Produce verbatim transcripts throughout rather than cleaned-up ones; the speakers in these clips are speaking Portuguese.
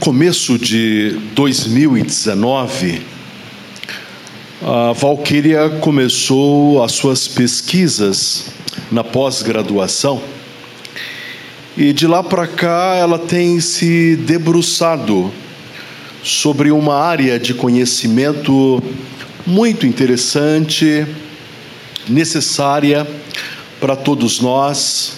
começo de dois mil e dezenove, a Valquíria começou as suas pesquisas na pós-graduação e de lá para cá ela tem se debruçado sobre uma área de conhecimento muito interessante, necessária para todos nós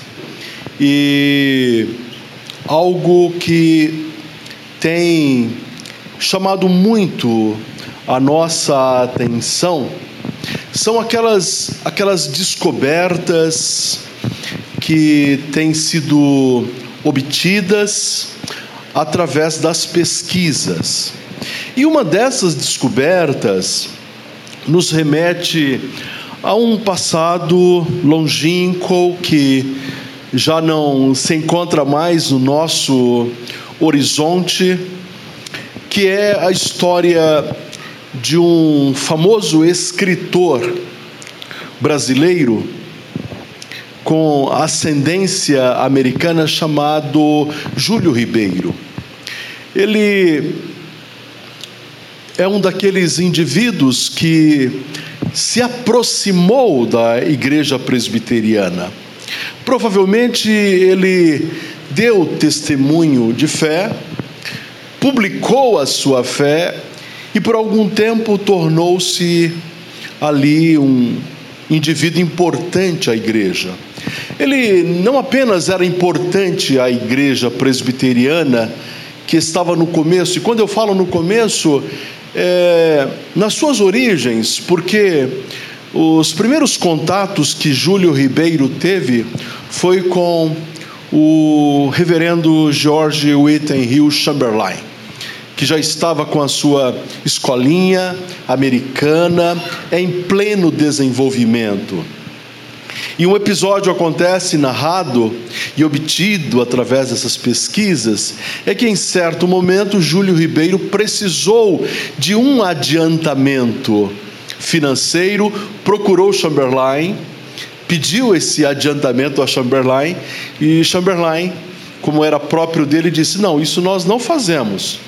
e algo que tem chamado muito a nossa atenção são aquelas, aquelas descobertas que têm sido obtidas através das pesquisas. E uma dessas descobertas nos remete a um passado longínquo que já não se encontra mais no nosso horizonte, que é a história de um famoso escritor brasileiro com ascendência americana chamado Júlio Ribeiro. Ele é um daqueles indivíduos que se aproximou da igreja presbiteriana. Provavelmente ele deu testemunho de fé, publicou a sua fé e por algum tempo tornou-se ali um indivíduo importante à igreja. Ele não apenas era importante à igreja presbiteriana que estava no começo, e quando eu falo no começo, é, nas suas origens, porque os primeiros contatos que Júlio Ribeiro teve foi com o reverendo George Whittenhill Chamberlain, que já estava com a sua escolinha americana em pleno desenvolvimento. E um episódio acontece narrado e obtido através dessas pesquisas, é que em certo momento Júlio Ribeiro precisou de um adiantamento financeiro, procurou Chamberlain, pediu esse adiantamento a Chamberlain, e Chamberlain, como era próprio dele, disse: não, isso nós não fazemos.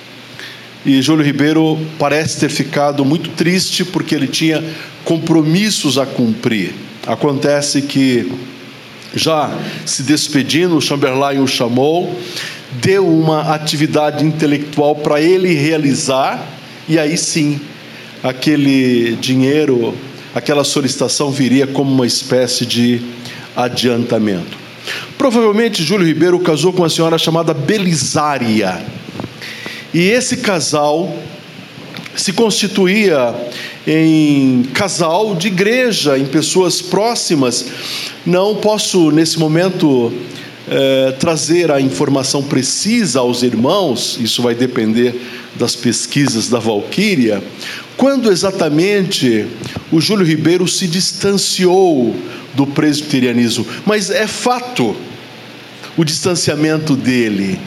E Júlio Ribeiro parece ter ficado muito triste porque ele tinha compromissos a cumprir. Acontece que, já se despedindo, Chamberlain o chamou, deu uma atividade intelectual para ele realizar, e aí sim, aquele dinheiro, aquela solicitação viria como uma espécie de adiantamento. Provavelmente Júlio Ribeiro casou com uma senhora chamada Belisária, e esse casal se constituía em casal de igreja, em pessoas próximas. Não posso nesse momento eh, trazer a informação precisa aos irmãos, isso vai depender das pesquisas da Valquíria, quando exatamente o Júlio Ribeiro se distanciou do presbiterianismo, mas é fato o distanciamento dele.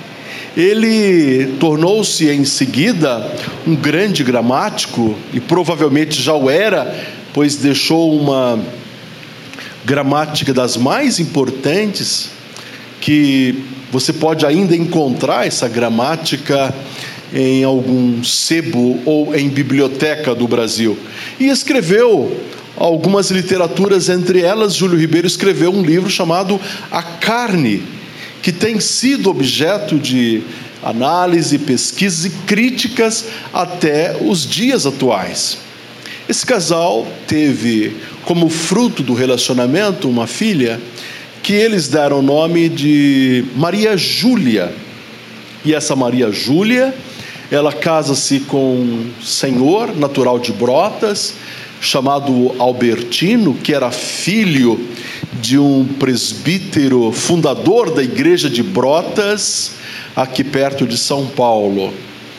Ele tornou-se em seguida um grande gramático, e provavelmente já o era, pois deixou uma gramática das mais importantes, que você pode ainda encontrar essa gramática em algum sebo ou em biblioteca do Brasil. E escreveu algumas literaturas, entre elas Júlio Ribeiro escreveu um livro chamado A Carne, que tem sido objeto de análise, pesquisas e críticas até os dias atuais. Esse casal teve como fruto do relacionamento uma filha que eles deram o nome de Maria Júlia. E essa Maria Júlia, ela casa-se com um senhor natural de Brotas, chamado Albertino, que era filho de um presbítero fundador da igreja de Brotas, aqui perto de São Paulo.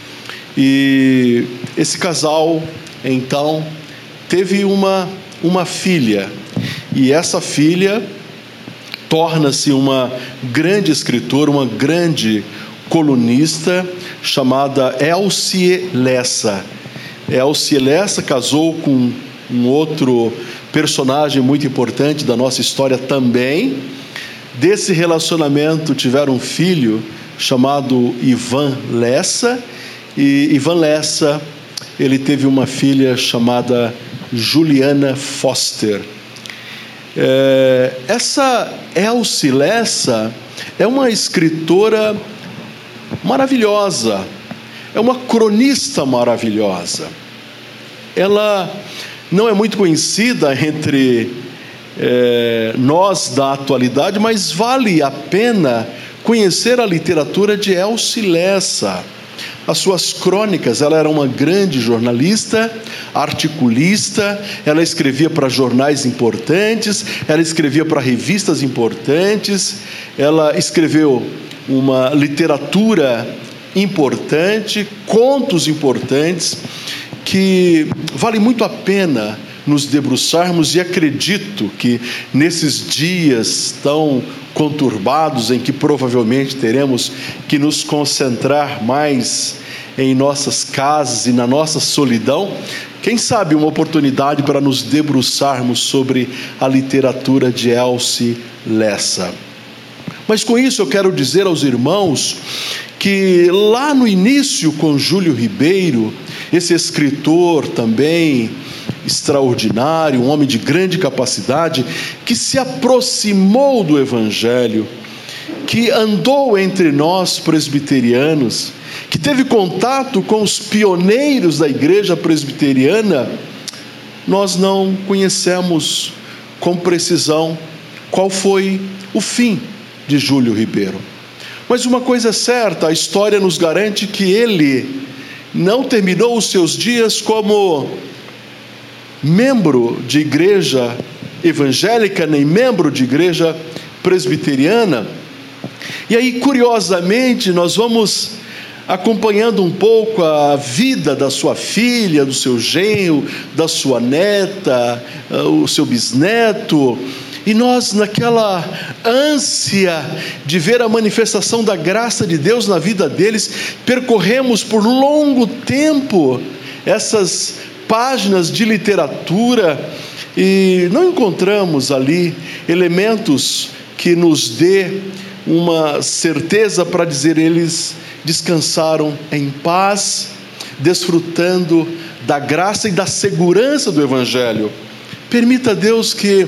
E esse casal, então, teve uma, uma filha, e essa filha torna-se uma grande escritora, uma grande colunista, chamada Elsie Lessa. Elsie Lessa casou com um outro personagem muito importante da nossa história também. Desse relacionamento tiveram um filho chamado Ivan Lessa, e Ivan Lessa, ele teve uma filha chamada Juliana Foster. É, essa Elsie Lessa é uma escritora maravilhosa, é uma cronista maravilhosa. Ela não é muito conhecida entre é, nós da atualidade, mas vale a pena conhecer a literatura de Elsie Lessa. As suas crônicas, ela era uma grande jornalista, articulista, ela escrevia para jornais importantes, ela escrevia para revistas importantes, ela escreveu uma literatura importante, contos importantes, que vale muito a pena nos debruçarmos, e acredito que nesses dias tão conturbados em que provavelmente teremos que nos concentrar mais em nossas casas e na nossa solidão, quem sabe uma oportunidade para nos debruçarmos sobre a literatura de Elsie Lessa. Mas com isso eu quero dizer aos irmãos que lá no início com Júlio Ribeiro, esse escritor também extraordinário, um homem de grande capacidade, que se aproximou do Evangelho, que andou entre nós presbiterianos, que teve contato com os pioneiros da igreja presbiteriana, nós não conhecemos com precisão qual foi o fim de Júlio Ribeiro. Mas uma coisa é certa, a história nos garante que ele não terminou os seus dias como membro de igreja evangélica, nem membro de igreja presbiteriana. E aí, curiosamente, nós vamos acompanhando um pouco a vida da sua filha, do seu genro, da sua neta, o seu bisneto, e nós, naquela ânsia de ver a manifestação da graça de Deus na vida deles, percorremos por longo tempo essas páginas de literatura e não encontramos ali elementos que nos dê uma certeza para dizer eles descansaram em paz, desfrutando da graça e da segurança do Evangelho. Permita, Deus, que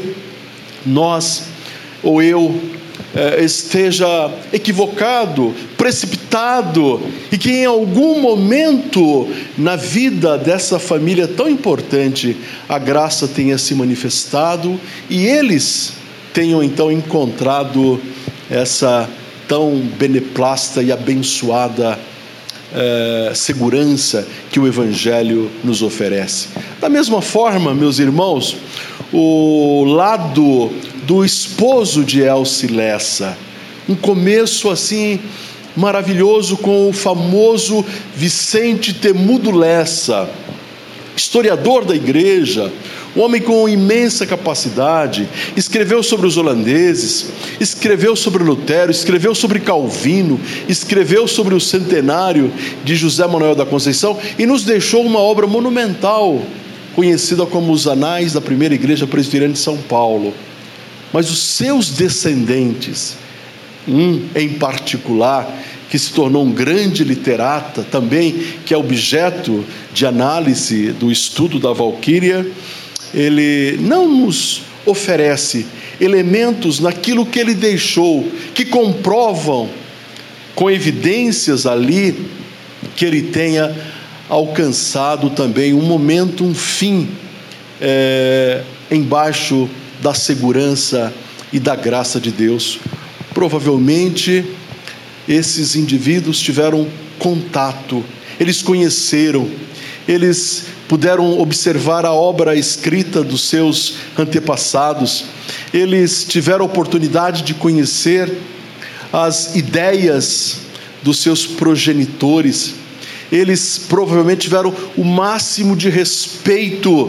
nós, ou eu, eh, esteja equivocado, precipitado, e que em algum momento na vida dessa família tão importante, a graça tenha se manifestado, e eles tenham então encontrado essa tão beneplasta e abençoada eh, segurança que o Evangelho nos oferece. Da mesma forma, meus irmãos, o lado do esposo de Elsie Lessa, um começo assim maravilhoso com o famoso Vicente Temudo Lessa, historiador da igreja, um homem com imensa capacidade, escreveu sobre os holandeses, escreveu sobre Lutero, escreveu sobre Calvino, escreveu sobre o centenário de José Manuel da Conceição e nos deixou uma obra monumental, conhecida como os Anais da Primeira Igreja Presbiteriana de São Paulo. Mas os seus descendentes, um em particular, que se tornou um grande literata também, que é objeto de análise do estudo da Valquíria, ele não nos oferece elementos naquilo que ele deixou, que comprovam com evidências ali que ele tenha alcançado também um momento, um fim, é, embaixo da segurança e da graça de Deus. Provavelmente esses indivíduos tiveram contato, eles conheceram, eles puderam observar a obra escrita dos seus antepassados, eles tiveram a oportunidade de conhecer as ideias dos seus progenitores, eles provavelmente tiveram o máximo de respeito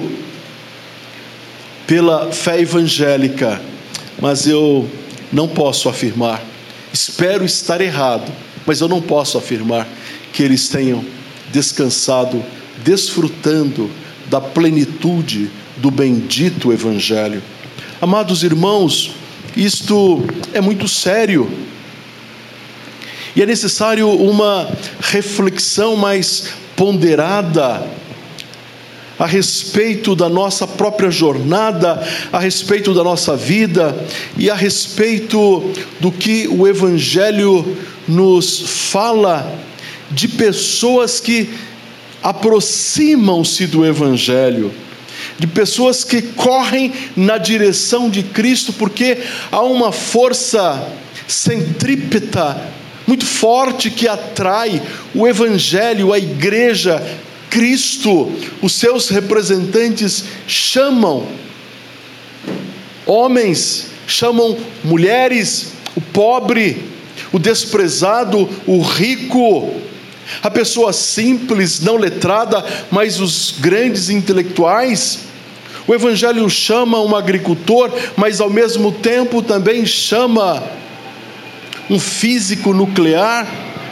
pela fé evangélica, mas eu não posso afirmar, espero estar errado, mas eu não posso afirmar que eles tenham descansado, desfrutando da plenitude do bendito Evangelho. Amados irmãos, isto é muito sério. E é necessário uma reflexão mais ponderada a respeito da nossa própria jornada, a respeito da nossa vida e a respeito do que o Evangelho nos fala de pessoas que aproximam-se do Evangelho, de pessoas que correm na direção de Cristo, porque há uma força centrípeta muito forte que atrai o Evangelho, a igreja, Cristo. Os seus representantes chamam homens, chamam mulheres, o pobre, o desprezado, o rico, a pessoa simples, não letrada, mas os grandes intelectuais. O Evangelho chama um agricultor, mas ao mesmo tempo também chama um físico nuclear.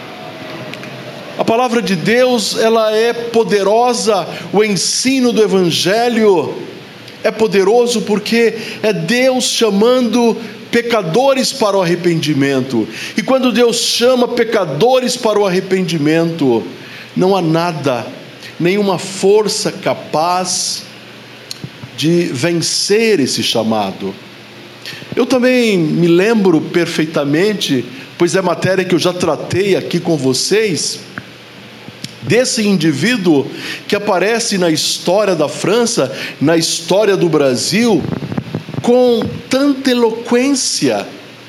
A palavra de Deus, ela é poderosa. O ensino do Evangelho é poderoso porque é Deus chamando pecadores para o arrependimento. E quando Deus chama pecadores para o arrependimento, não há nada, nenhuma força capaz de vencer esse chamado. Eu também me lembro perfeitamente, pois é matéria que eu já tratei aqui com vocês, desse indivíduo que aparece na história da França, na história do Brasil, com tanta eloquência.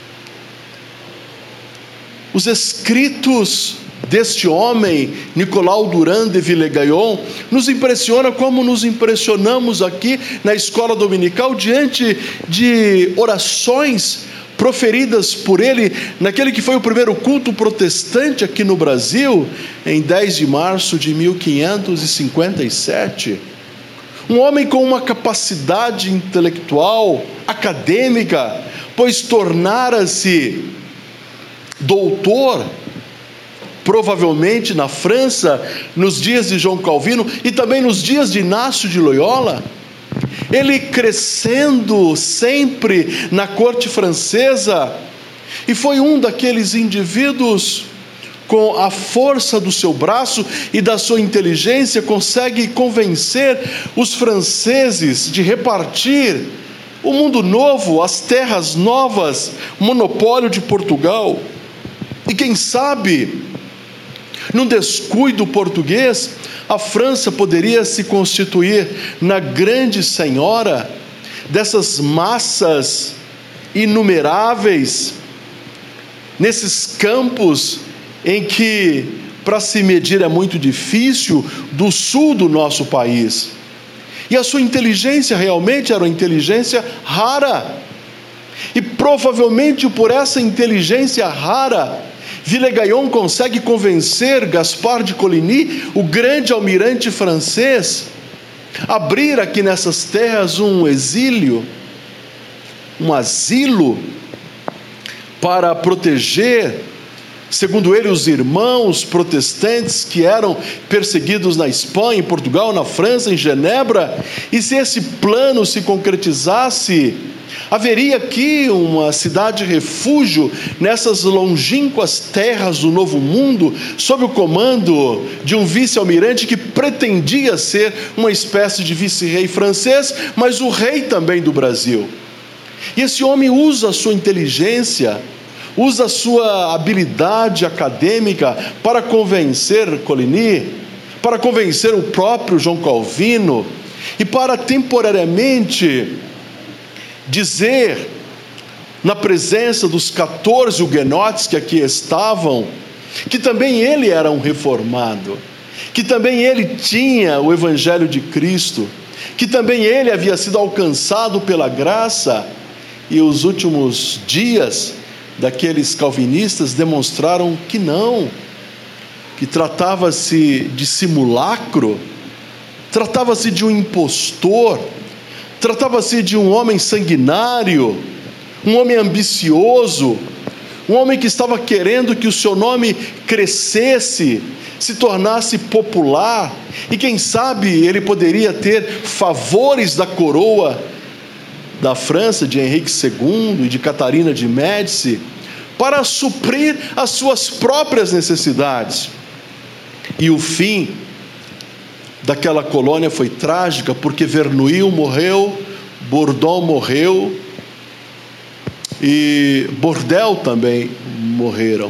Os escritos deste homem, Nicolau Durand de Villegagnon, nos impressiona como nos impressionamos aqui na escola dominical, diante de orações proferidas por ele, naquele que foi o primeiro culto protestante aqui no Brasil, em dez de março de mil quinhentos e cinquenta e sete. Um homem com uma capacidade intelectual, acadêmica, pois tornara-se doutor, provavelmente na França, nos dias de João Calvino e também nos dias de Inácio de Loyola. Ele crescendo sempre na corte francesa, e foi um daqueles indivíduos com a força do seu braço e da sua inteligência, consegue convencer os franceses de repartir o mundo novo, as terras novas, o monopólio de Portugal. E quem sabe, num descuido português, a França poderia se constituir na grande senhora dessas massas inumeráveis, nesses campos em que, para se medir é muito difícil, do sul do nosso país. E a sua inteligência realmente era uma inteligência rara. E provavelmente por essa inteligência rara, Villegagnon consegue convencer Gaspard de Coligny, o grande almirante francês, a abrir aqui nessas terras um exílio, um asilo, para proteger, segundo ele, os irmãos protestantes que eram perseguidos na Espanha, em Portugal, na França, em Genebra. E se esse plano se concretizasse, haveria aqui uma cidade-refúgio nessas longínquas terras do Novo Mundo, sob o comando de um vice-almirante que pretendia ser uma espécie de vice-rei francês, mas o rei também do Brasil. E esse homem usa a sua inteligência, usa a sua habilidade acadêmica para convencer Coligny, para convencer o próprio João Calvino, e para temporariamente dizer, na presença dos quatorze huguenotes que aqui estavam, que também ele era um reformado, que também ele tinha o Evangelho de Cristo, que também ele havia sido alcançado pela graça. E os últimos dias daqueles calvinistas demonstraram que não, que tratava-se de simulacro, tratava-se de um impostor, tratava-se de um homem sanguinário, um homem ambicioso, um homem que estava querendo que o seu nome crescesse, se tornasse popular, e quem sabe ele poderia ter favores da coroa da França, de Henrique segundo e de Catarina de Médici, para suprir as suas próprias necessidades. E o fim daquela colônia foi trágica, porque Vernouil morreu, Bourdon morreu e Bordel também morreram.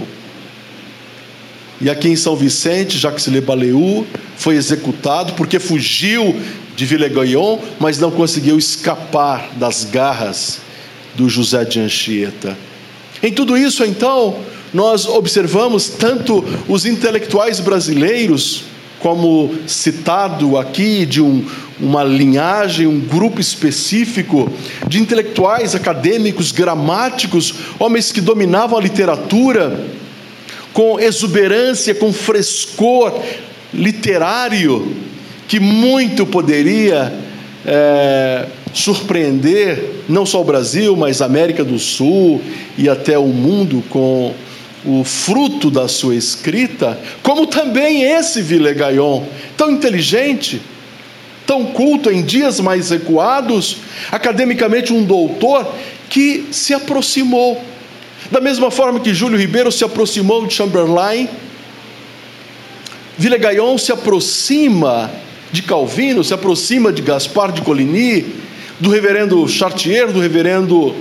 E aqui em São Vicente, Jacques Le Baleu foi executado porque fugiu de Villegayon, mas não conseguiu escapar das garras do José de Anchieta. Em tudo isso, então, nós observamos tanto os intelectuais brasileiros, como citado aqui, de um, uma linhagem, um grupo específico de intelectuais, acadêmicos, gramáticos, homens que dominavam a literatura com exuberância, com frescor literário, que muito poderia é, surpreender não só o Brasil, mas a América do Sul e até o mundo com o fruto da sua escrita, como também esse Villegayon, tão inteligente, tão culto, em dias mais recuados, academicamente um doutor, que se aproximou. Da mesma forma que Júlio Ribeiro se aproximou de Chamberlain, Villegayon se aproxima de Calvino, se aproxima de Gaspar de Coligny, do reverendo Chartier, do reverendo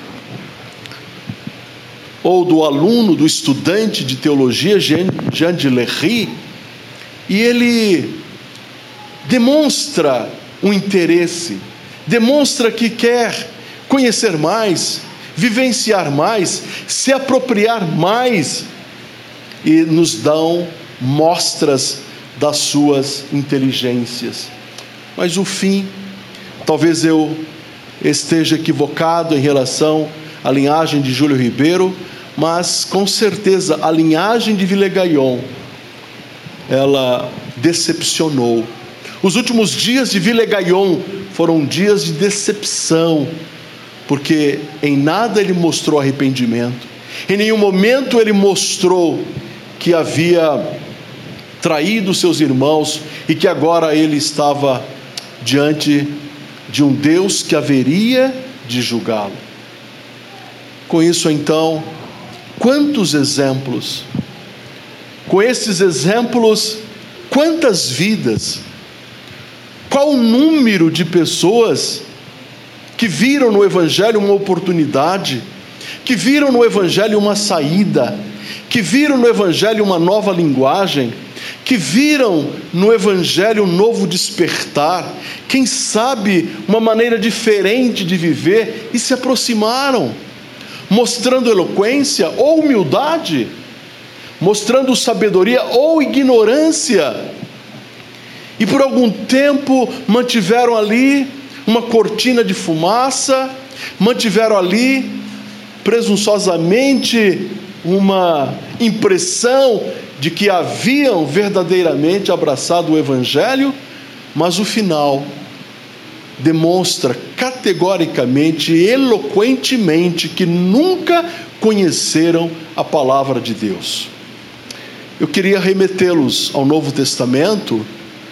ou do aluno, do estudante de teologia Jean de Lery, e ele demonstra um interesse, demonstra que quer conhecer mais, vivenciar mais, se apropriar mais, e nos dão mostras das suas inteligências. Mas o fim, talvez eu esteja equivocado em relação à linhagem de Júlio Ribeiro, mas com certeza a linhagem de Villegayon, ela decepcionou. Os últimos dias de Villegayon foram dias de decepção, porque em nada ele mostrou arrependimento, em nenhum momento ele mostrou que havia traído seus irmãos e que agora ele estava diante de um Deus que haveria de julgá-lo. Com isso, então, quantos exemplos, com esses exemplos, quantas vidas, qual o número de pessoas que viram no Evangelho uma oportunidade, que viram no Evangelho uma saída, que viram no Evangelho uma nova linguagem, que viram no Evangelho um novo despertar, quem sabe uma maneira diferente de viver, e se aproximaram, mostrando eloquência ou humildade, mostrando sabedoria ou ignorância, e por algum tempo mantiveram ali uma cortina de fumaça, mantiveram ali presunçosamente uma impressão de que haviam verdadeiramente abraçado o Evangelho, mas o final demonstra categoricamente e eloquentemente que nunca conheceram a palavra de Deus. Eu queria remetê-los ao Novo Testamento,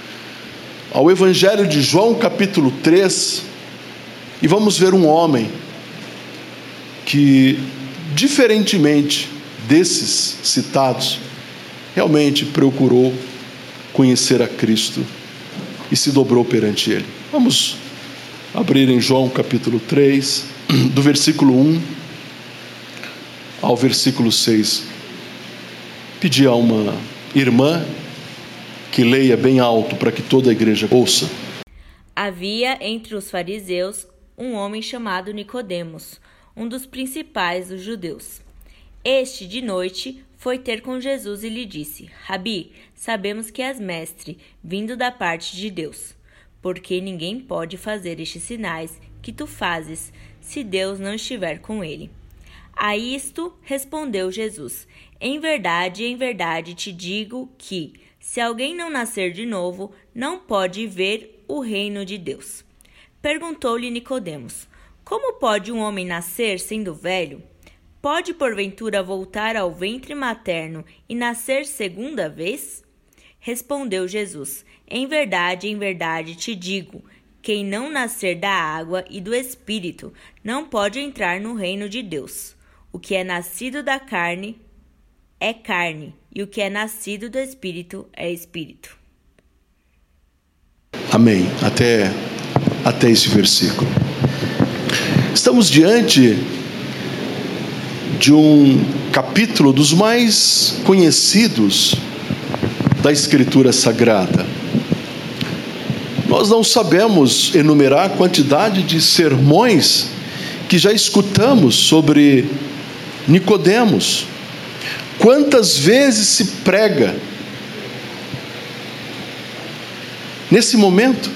ao Evangelho de João, capítulo três, e vamos ver um homem que, diferentemente desses citados, realmente procurou conhecer a Cristo e se dobrou perante Ele. Vamos abrir em João capítulo três, do versículo um ao versículo seis. Pedir a uma irmã que leia bem alto para que toda a igreja ouça. Havia entre os fariseus um homem chamado Nicodemos, um dos principais dos judeus. Este, de noite, foi ter com Jesus e lhe disse: Rabi, sabemos que és mestre, vindo da parte de Deus, porque ninguém pode fazer estes sinais que tu fazes, se Deus não estiver com ele. A isto respondeu Jesus: Em verdade, em verdade te digo que, se alguém não nascer de novo, não pode ver o reino de Deus. Perguntou-lhe Nicodemos: Como pode um homem nascer sendo velho? Pode porventura voltar ao ventre materno e nascer segunda vez? Respondeu Jesus: Em verdade, em verdade te digo, quem não nascer da água e do Espírito não pode entrar no reino de Deus. O que é nascido da carne é carne, e o que é nascido do Espírito é Espírito. Amém. Até, até esse versículo. Estamos diante de um capítulo dos mais conhecidos da Escritura Sagrada. Nós não sabemos enumerar a quantidade de sermões que já escutamos sobre Nicodemos. Quantas vezes se prega nesse momento?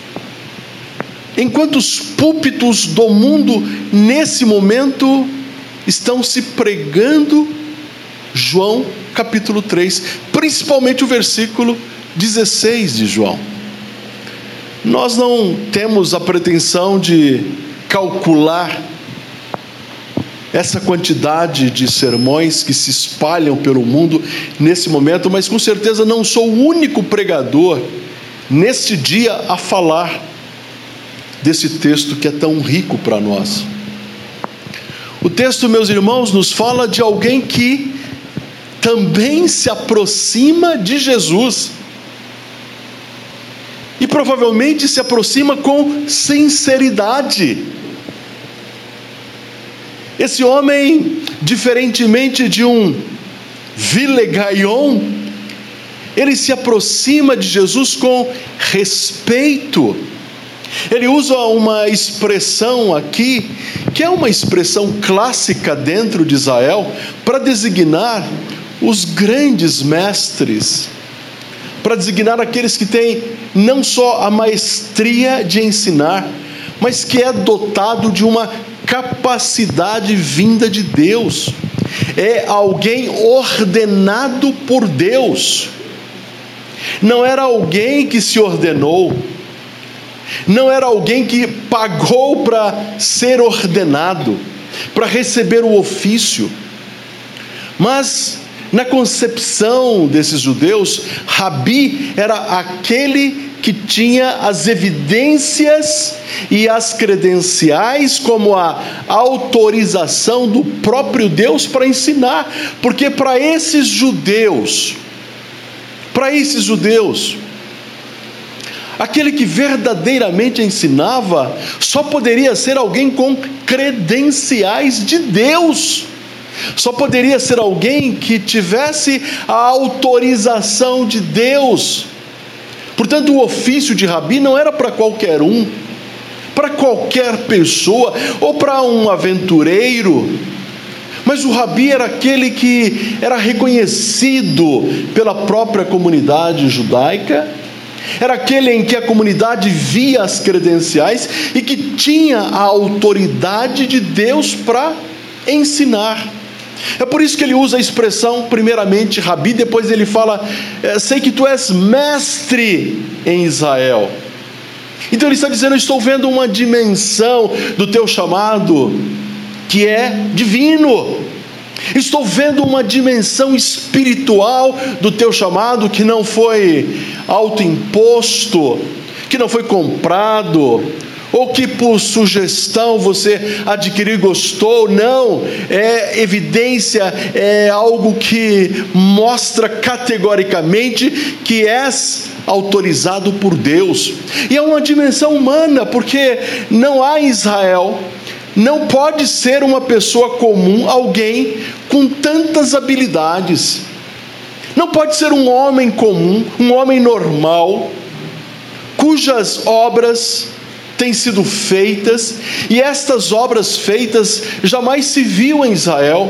Em quantos púlpitos do mundo nesse momento estão se pregando João capítulo três, principalmente o versículo dezesseis de João. Nós não temos a pretensão de calcular essa quantidade de sermões que se espalham pelo mundo nesse momento, mas com certeza não sou o único pregador neste dia a falar desse texto que é tão rico para nós. O texto, meus irmãos, nos fala de alguém que também se aproxima de Jesus e provavelmente se aproxima com sinceridade. Esse homem, diferentemente de um vilegaion, ele se aproxima de Jesus com respeito. Ele usa uma expressão aqui, que é uma expressão clássica dentro de Israel, para designar os grandes mestres, para designar aqueles que têm não só a maestria de ensinar, mas que é dotado de uma capacidade vinda de Deus. É alguém ordenado por Deus. Não era alguém que se ordenou, não era alguém que pagou para ser ordenado, para receber o ofício. Mas na concepção desses judeus, Rabi era aquele que tinha as evidências e as credenciais, como a autorização do próprio Deus para ensinar, porque para esses judeus, para esses judeus, aquele que verdadeiramente ensinava só poderia ser alguém com credenciais de Deus, só poderia ser alguém que tivesse a autorização de Deus. Portanto, o ofício de Rabi não era para qualquer um, para qualquer pessoa, ou para um aventureiro, mas o Rabi era aquele que era reconhecido pela própria comunidade judaica, era aquele em que a comunidade via as credenciais e que tinha a autoridade de Deus para ensinar. É por isso que ele usa a expressão, primeiramente, Rabi, depois ele fala, sei que tu és mestre em Israel. Então ele está dizendo, eu estou vendo uma dimensão do teu chamado que é divino. Estou vendo uma dimensão espiritual do teu chamado que não foi autoimposto, que não foi comprado, ou que por sugestão você adquiriu e gostou. Não, é evidência, é algo que mostra categoricamente que és autorizado por Deus. E é uma dimensão humana, porque não há em Israel, não pode ser uma pessoa comum, alguém com tantas habilidades. Não pode ser um homem comum, um homem normal, cujas obras têm sido feitas, e estas obras feitas jamais se viu em Israel.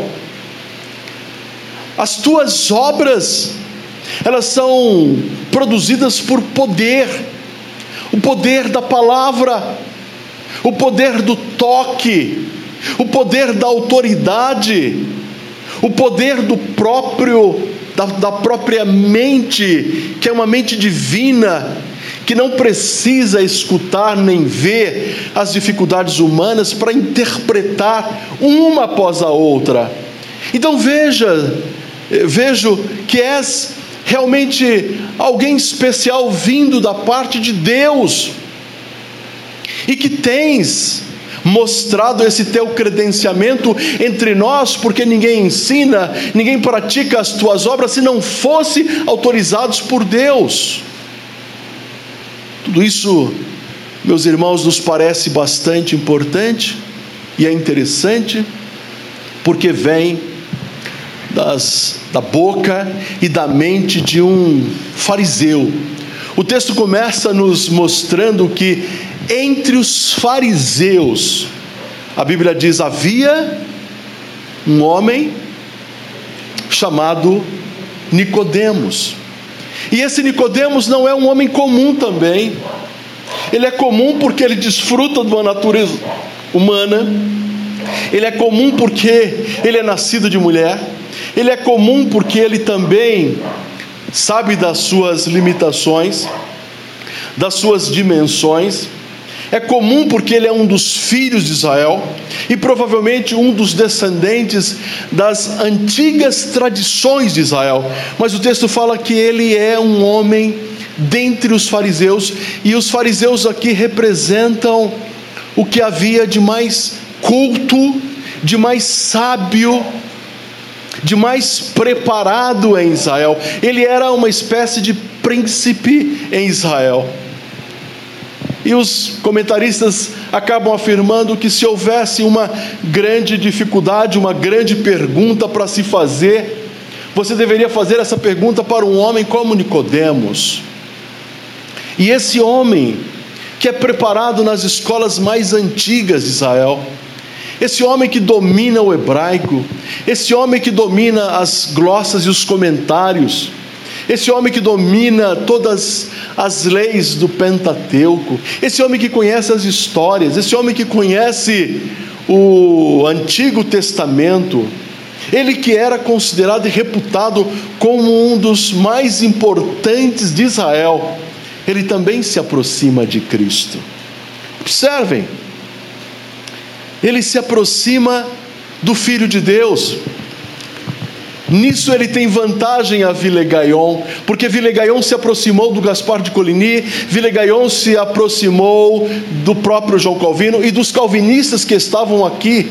As tuas obras, elas são produzidas por poder, o poder da palavra, o poder do toque, o poder da autoridade, o poder do próprio, da, da própria mente, que é uma mente divina, que não precisa escutar nem ver as dificuldades humanas para interpretar uma após a outra. Então veja, vejo que és realmente alguém especial vindo da parte de Deus, e que tens mostrado esse teu credenciamento entre nós, porque ninguém ensina, ninguém pratica as tuas obras se não fosse autorizados por Deus. Tudo isso, meus irmãos, nos parece bastante importante e é interessante, porque vem das, da boca e da mente de um fariseu. O texto começa nos mostrando que entre os fariseus, a Bíblia diz, havia um homem chamado Nicodemos. E esse Nicodemos não é um homem comum também. Ele é comum porque ele desfruta de uma natureza humana. Ele é comum porque ele é nascido de mulher. Ele é comum porque ele também sabe das suas limitações, das suas dimensões. É comum porque ele é um dos filhos de Israel e provavelmente um dos descendentes das antigas tradições de Israel. Mas o texto fala que ele é um homem dentre os fariseus, e os fariseus aqui representam o que havia de mais culto, de mais sábio, de mais preparado em Israel. Ele era uma espécie de príncipe em Israel. E os comentaristas acabam afirmando que se houvesse uma grande dificuldade, uma grande pergunta para se fazer, você deveria fazer essa pergunta para um homem como Nicodemos. E esse homem, que é preparado nas escolas mais antigas de Israel, esse homem que domina o hebraico, esse homem que domina as glossas e os comentários, esse homem que domina todas as leis do Pentateuco, esse homem que conhece as histórias, esse homem que conhece o Antigo Testamento, ele que era considerado e reputado como um dos mais importantes de Israel, ele também se aproxima de Cristo. Observem, ele se aproxima do Filho de Deus. Nisso ele tem vantagem a Villegagnon, porque Villegagnon se aproximou do Gaspar de Coligny, Villegagnon se aproximou do próprio João Calvino e dos calvinistas que estavam aqui.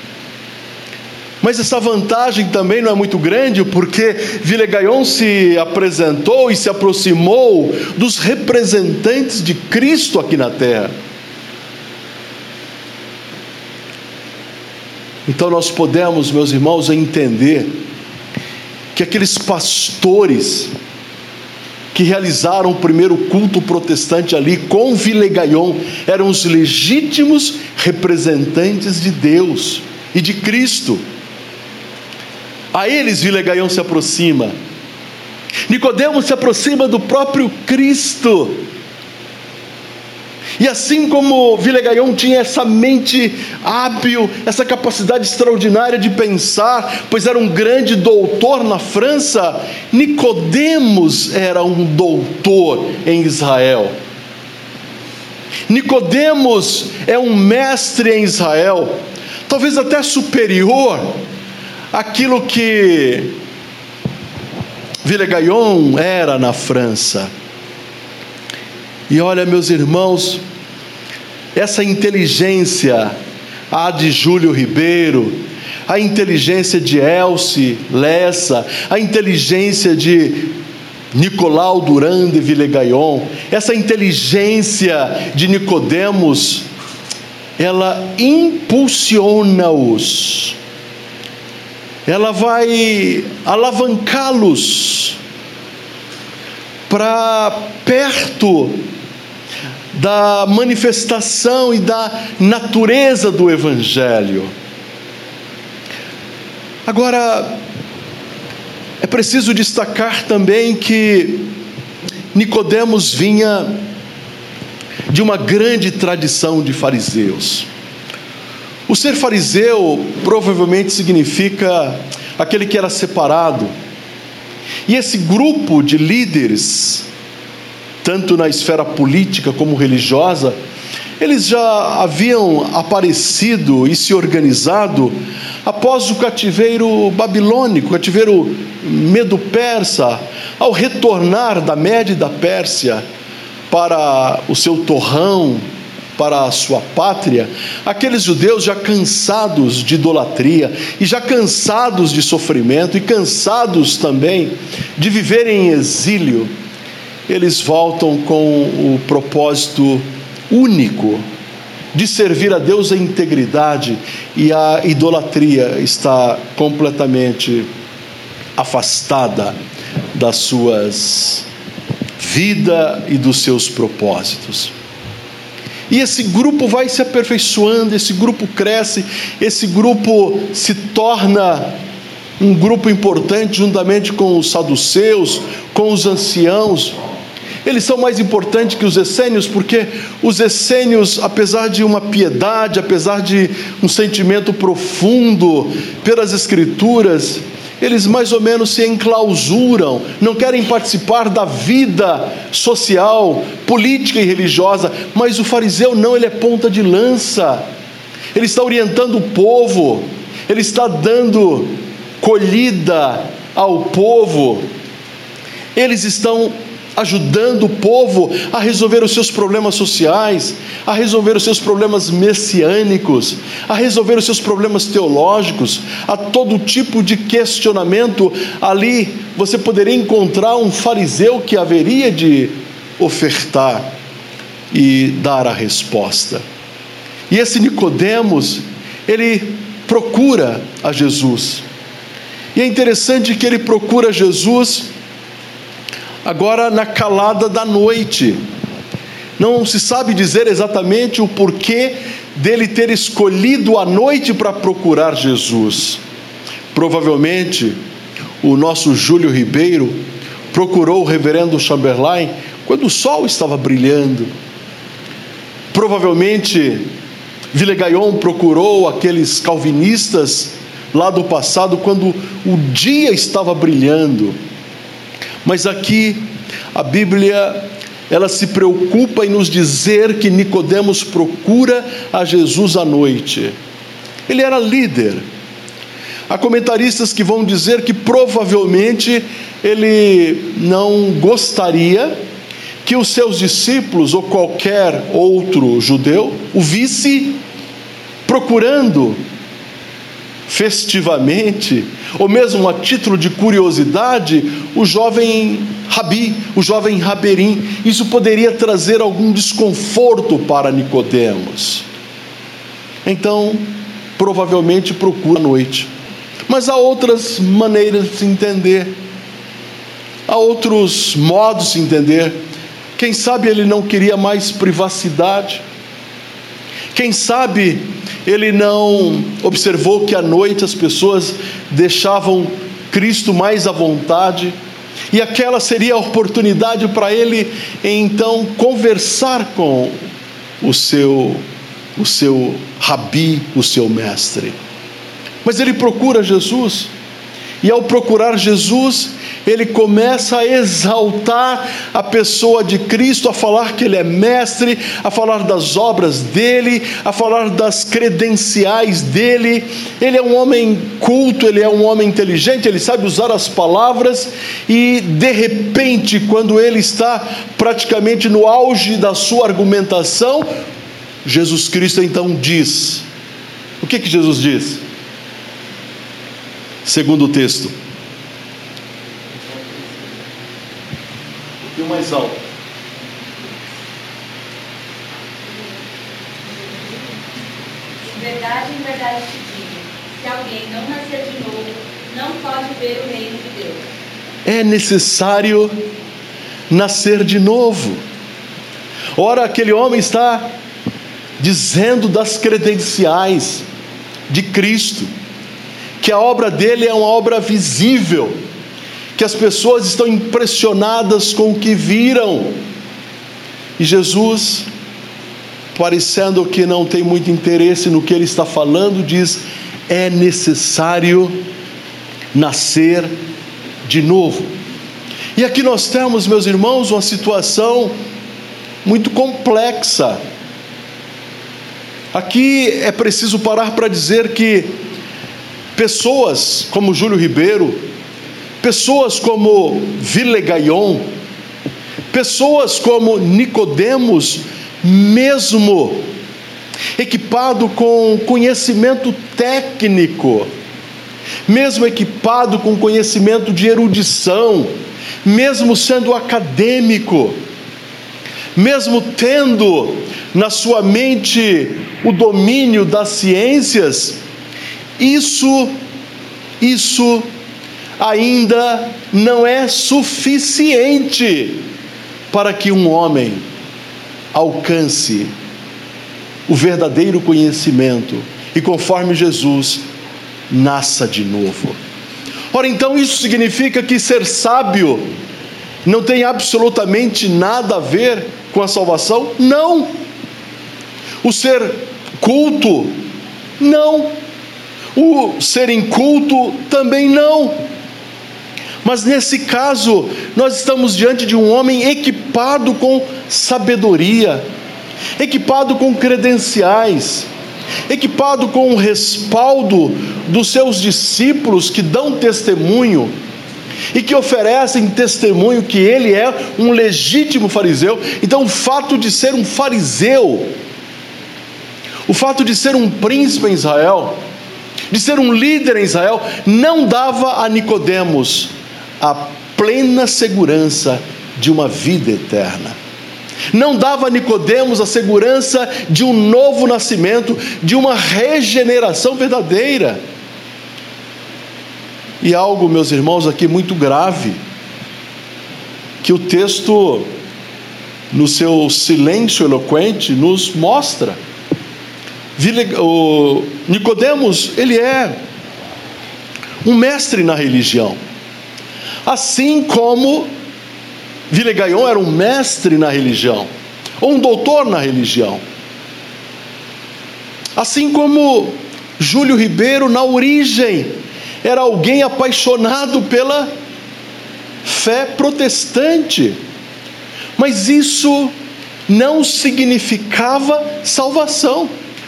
Mas essa vantagem também não é muito grande, porque Villegagnon se apresentou e se aproximou dos representantes de Cristo aqui na terra. Então nós podemos, meus irmãos, entender que aqueles pastores que realizaram o primeiro culto protestante ali com Villegagnon eram os legítimos representantes de Deus e de Cristo. A eles Villegagnon se aproxima. Nicodemos se aproxima do próprio Cristo. E assim como Villegagnon tinha essa mente hábil, essa capacidade extraordinária de pensar, pois era um grande doutor na França, Nicodemos era um doutor em Israel. Nicodemos é um mestre em Israel, talvez até superior àquilo que Villegagnon era na França. E olha, meus irmãos, essa inteligência, a de Júlio Ribeiro, a inteligência de Elce Lessa, a inteligência de Nicolau Durand de Villegagnon, essa inteligência de Nicodemos, ela impulsiona-os, ela vai alavancá-los para perto da manifestação e da natureza do Evangelho. Agora, é preciso destacar também que Nicodemos vinha de uma grande tradição de fariseus. O ser fariseu provavelmente significa aquele que era separado. E esse grupo de líderes, tanto na esfera política como religiosa, eles já haviam aparecido e se organizado após o cativeiro babilônico, o cativeiro medo-persa, ao retornar da Média e da Pérsia para o seu torrão, para a sua pátria, aqueles judeus já cansados de idolatria e já cansados de sofrimento e cansados também de viver em exílio, eles voltam com o propósito único de servir a Deus em integridade, e a idolatria está completamente afastada das suas vidas e dos seus propósitos. E esse grupo vai se aperfeiçoando, esse grupo cresce, esse grupo se torna um grupo importante juntamente com os saduceus, com os anciãos. Eles são mais importantes que os essênios, porque os essênios, apesar de uma piedade, apesar de um sentimento profundo pelas Escrituras, eles mais ou menos se enclausuram, não querem participar da vida social, política e religiosa. Mas o fariseu não, ele é ponta de lança, ele está orientando o povo, ele está dando colhida ao povo, eles estão ajudando o povo a resolver os seus problemas sociais, a resolver os seus problemas messiânicos, a resolver os seus problemas teológicos, a todo tipo de questionamento. Ali você poderia encontrar um fariseu que haveria de ofertar e dar a resposta. E esse Nicodemos, ele procura a Jesus, e é interessante que ele procura Jesus agora na calada da noite. Não se sabe dizer exatamente o porquê dele ter escolhido a noite para procurar Jesus. Provavelmente o nosso Júlio Ribeiro procurou o reverendo Chamberlain quando o sol estava brilhando. Provavelmente Villegagnon procurou aqueles calvinistas lá do passado quando o dia estava brilhando. Mas aqui a Bíblia, ela se preocupa em nos dizer que Nicodemos procura a Jesus à noite. Ele era líder. Há comentaristas que vão dizer que provavelmente ele não gostaria que os seus discípulos ou qualquer outro judeu o visse procurando festivamente, ou mesmo a título de curiosidade, o jovem Rabi, o jovem Raberim. Isso poderia trazer algum desconforto para Nicodemos. Então, provavelmente procura à noite. Mas há outras maneiras de se entender, há outros modos de se entender. Quem sabe ele não queria mais privacidade. Quem sabe ele não observou que à noite as pessoas deixavam Cristo mais à vontade, e aquela seria a oportunidade para ele então conversar com o seu, o seu rabi, o seu mestre. Mas ele procura Jesus, e ao procurar Jesus, ele começa a exaltar a pessoa de Cristo, a falar que ele é mestre, a falar das obras dele, a falar das credenciais dele. Ele é um homem culto, ele é um homem inteligente, ele sabe usar as palavras, e de repente, quando ele está praticamente no auge da sua argumentação, Jesus Cristo então diz: o que que Jesus diz? Segundo o texto, e o mais alto. Em verdade, em verdade te digo, se alguém não nascer de novo, não pode ver o reino de Deus. É necessário nascer de novo. Ora, aquele homem está dizendo das credenciais de Cristo, que a obra dele é uma obra visível, que as pessoas estão impressionadas com o que viram. E Jesus, parecendo que não tem muito interesse no que ele está falando, diz: é necessário nascer de novo. E aqui nós temos, meus irmãos, uma situação muito complexa. Aqui é preciso parar para dizer que pessoas como Júlio Ribeiro, pessoas como Villegagnon, pessoas como Nicodemos, mesmo equipado com conhecimento técnico, mesmo equipado com conhecimento de erudição, mesmo sendo acadêmico, mesmo tendo na sua mente o domínio das ciências, isso, isso ainda não é suficiente para que um homem alcance o verdadeiro conhecimento e, conforme Jesus, nasça de novo. Ora, então isso significa que ser sábio não tem absolutamente nada a ver com a salvação? Não. O ser culto? Não. O ser inculto? Também não. Mas nesse caso, nós estamos diante de um homem equipado com sabedoria, equipado com credenciais, equipado com o respaldo dos seus discípulos que dão testemunho e que oferecem testemunho que ele é um legítimo fariseu. Então o fato de ser um fariseu, o fato de ser um príncipe em Israel, de ser um líder em Israel, não dava a Nicodemos a plena segurança de uma vida eterna. Não dava a Nicodemos a segurança de um novo nascimento, de uma regeneração verdadeira. E algo, meus irmãos, aqui muito grave, que o texto, no seu silêncio eloquente, nos mostra. O Nicodemos, ele é um mestre na religião, assim como Vilegaion era um mestre na religião, ou um doutor na religião, assim como Júlio Ribeiro, na origem, era alguém apaixonado pela fé protestante, mas isso não significava salvação.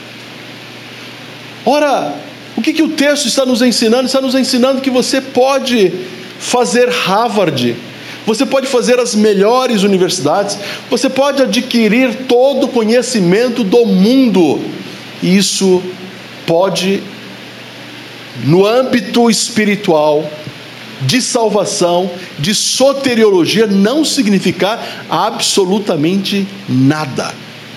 Ora, o que, que o texto está nos ensinando? Está nos ensinando que você pode fazer Harvard, você pode fazer as melhores universidades, você pode adquirir todo o conhecimento do mundo, e isso pode, no âmbito espiritual, de salvação, de soteriologia, não significar absolutamente nada.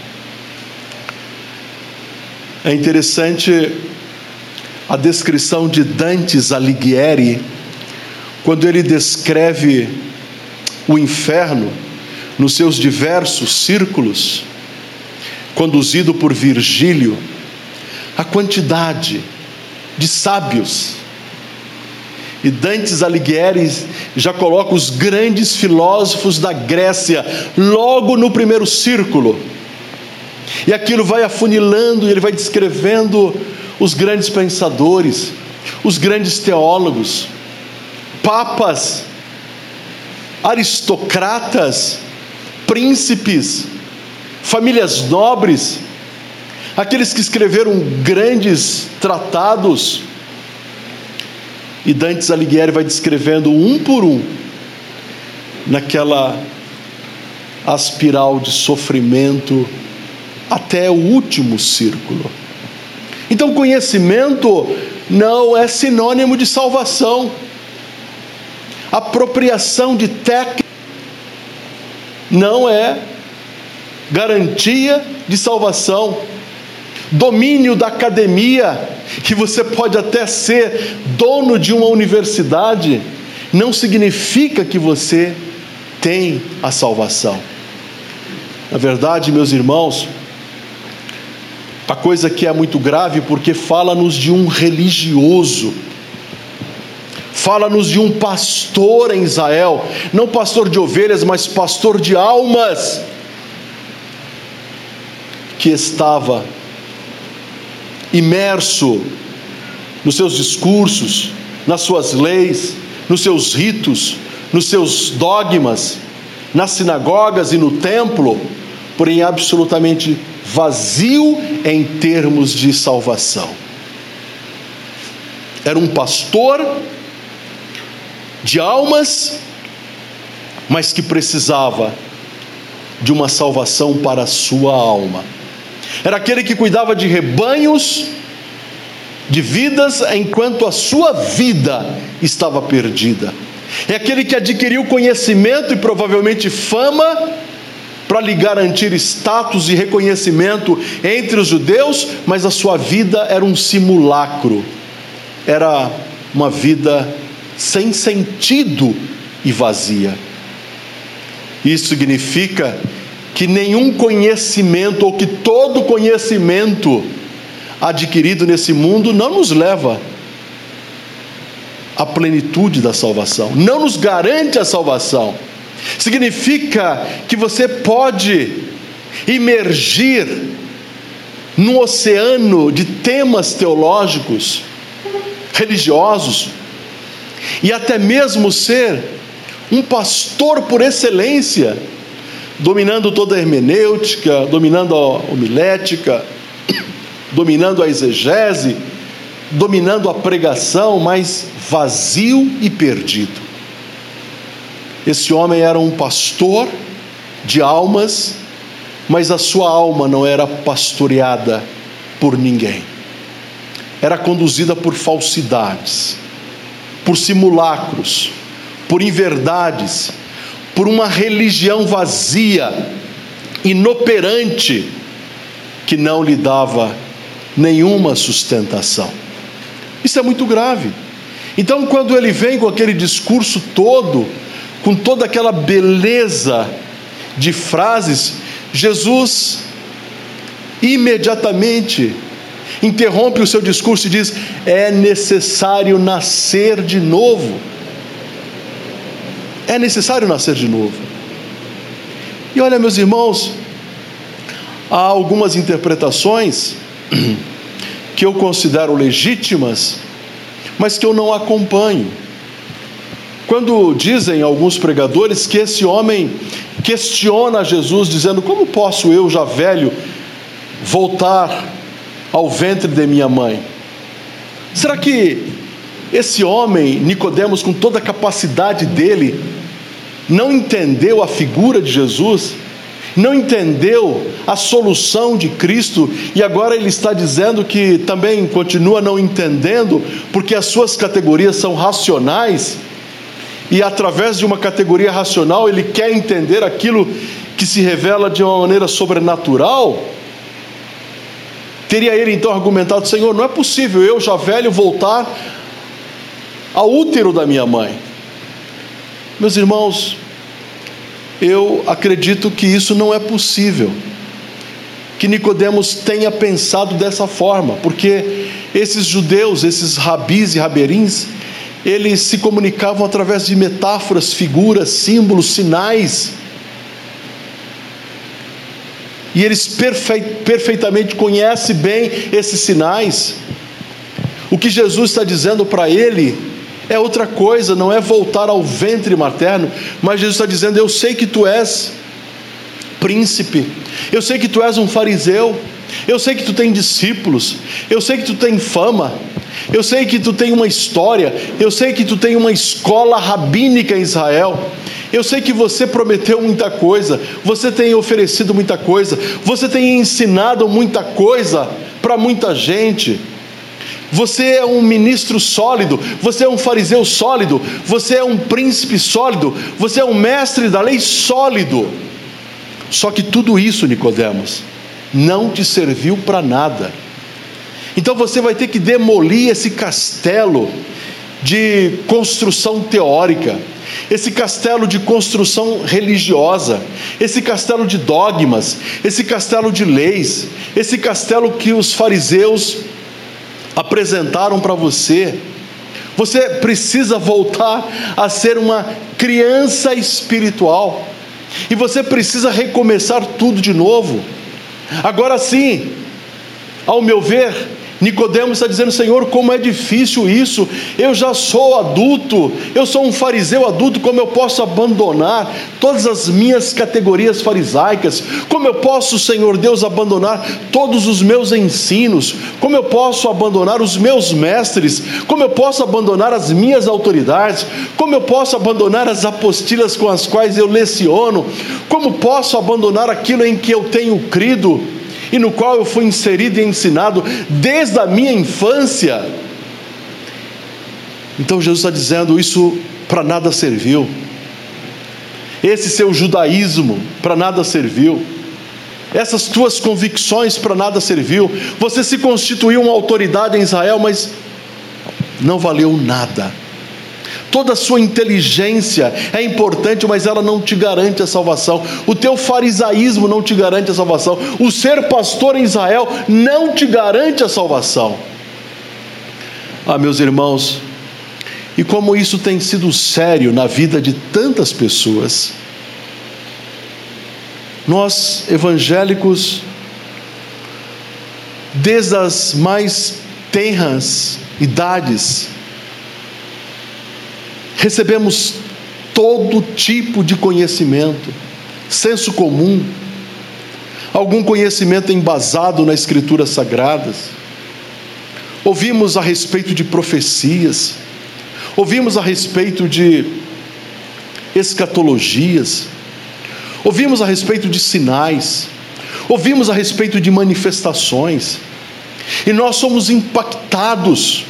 É interessante a descrição de Dante Alighieri, quando ele descreve o inferno nos seus diversos círculos, conduzido por Virgílio, a quantidade de sábios. E Dante Alighieri já coloca os grandes filósofos da Grécia logo no primeiro círculo, e aquilo vai afunilando, e ele vai descrevendo os grandes pensadores, os grandes teólogos, papas, aristocratas, príncipes, famílias nobres, aqueles que escreveram grandes tratados. E Dante Alighieri vai descrevendo um por um, naquela espiral de sofrimento, até o último círculo. Então, conhecimento não é sinônimo de salvação. Apropriação de técnica não é garantia de salvação. Domínio da academia, que você pode até ser dono de uma universidade, não significa que você tem a salvação. Na verdade, meus irmãos, a coisa aqui é muito grave, porque fala-nos de um religioso, fala-nos de um pastor em Israel, não pastor de ovelhas, mas pastor de almas, que estava imerso nos seus discursos, nas suas leis, nos seus ritos, nos seus dogmas, nas sinagogas e no templo, porém absolutamente vazio em termos de salvação. Era um pastor de almas, mas que precisava de uma salvação para a sua alma. Era aquele que cuidava de rebanhos, de vidas, enquanto a sua vida estava perdida. É aquele que adquiriu conhecimento e provavelmente fama para lhe garantir status e reconhecimento entre os judeus, mas a sua vida era um simulacro, era uma vida sem sentido e vazia. Isso significa que nenhum conhecimento, ou que todo conhecimento adquirido nesse mundo não nos leva à plenitude da salvação, não nos garante a salvação. Significa que você pode imergir num oceano de temas teológicos, religiosos, e até mesmo ser um pastor por excelência, dominando toda a hermenêutica, dominando a homilética, dominando a exegese, dominando a pregação, mas vazio e perdido. Esse homem era um pastor de almas, mas a sua alma não era pastoreada por ninguém. Era conduzida por falsidades, por simulacros, por inverdades, por uma religião vazia, inoperante, que não lhe dava nenhuma sustentação. Isso é muito grave. Então, quando ele vem com aquele discurso todo, com toda aquela beleza de frases, Jesus imediatamente interrompe o seu discurso e diz: é necessário nascer de novo. É necessário nascer de novo. E olha, meus irmãos, há algumas interpretações que eu considero legítimas, mas que eu não acompanho. Quando dizem alguns pregadores que esse homem questiona Jesus, dizendo: como posso eu, já velho, voltar ao ventre de minha mãe? Será que esse homem, Nicodemos, com toda a capacidade dele, não entendeu a figura de Jesus? Não entendeu a solução de Cristo, e agora ele está dizendo que também continua não entendendo, porque as suas categorias são racionais, e através de uma categoria racional ele quer entender aquilo que se revela de uma maneira sobrenatural? Teria ele então argumentado: Senhor, não é possível eu, já velho, voltar ao útero da minha mãe. Meus irmãos, eu acredito que isso não é possível, que Nicodemos tenha pensado dessa forma, porque esses judeus, esses rabis e raberins, eles se comunicavam através de metáforas, figuras, símbolos, sinais, e eles perfe- perfeitamente conhecem bem esses sinais. O que Jesus está dizendo para ele é outra coisa, não é voltar ao ventre materno, mas Jesus está dizendo: eu sei que tu és príncipe, eu sei que tu és um fariseu, eu sei que tu tem discípulos, eu sei que tu tem fama, eu sei que tu tem uma história, eu sei que tu tem uma escola rabínica em Israel, eu sei que você prometeu muita coisa, você tem oferecido muita coisa, você tem ensinado muita coisa para muita gente. Você é um ministro sólido, você é um fariseu sólido, você é um príncipe sólido, você é um mestre da lei sólido. Só que tudo isso, Nicodemos, não te serviu para nada. Então você vai ter que demolir esse castelo de construção teórica, esse castelo de construção religiosa, esse castelo de dogmas, esse castelo de leis, esse castelo que os fariseus apresentaram para você. Você precisa voltar a ser uma criança espiritual, e você precisa recomeçar tudo de novo. Agora sim, ao meu ver, Nicodemos está dizendo: Senhor, como é difícil isso, eu já sou adulto, eu sou um fariseu adulto, como eu posso abandonar todas as minhas categorias farisaicas? Como eu posso, Senhor Deus, abandonar todos os meus ensinos? Como eu posso abandonar os meus mestres? Como eu posso abandonar as minhas autoridades? Como eu posso abandonar as apostilas com as quais eu leciono? Como posso abandonar aquilo em que eu tenho crido e no qual eu fui inserido e ensinado desde a minha infância? Então Jesus está dizendo: isso para nada serviu. Esse seu judaísmo para nada serviu. Essas tuas convicções para nada serviu. Você se constituiu uma autoridade em Israel, mas não valeu nada. Toda a sua inteligência é importante, mas ela não te garante a salvação. O teu farisaísmo não te garante a salvação. O ser pastor em Israel não te garante a salvação. Ah, meus irmãos, e como isso tem sido sério na vida de tantas pessoas. Nós, evangélicos, desde as mais tenras idades, recebemos todo tipo de conhecimento, senso comum, algum conhecimento embasado nas Escrituras Sagradas. Ouvimos a respeito de profecias, ouvimos a respeito de escatologias, ouvimos a respeito de sinais, ouvimos a respeito de manifestações, e nós somos impactados.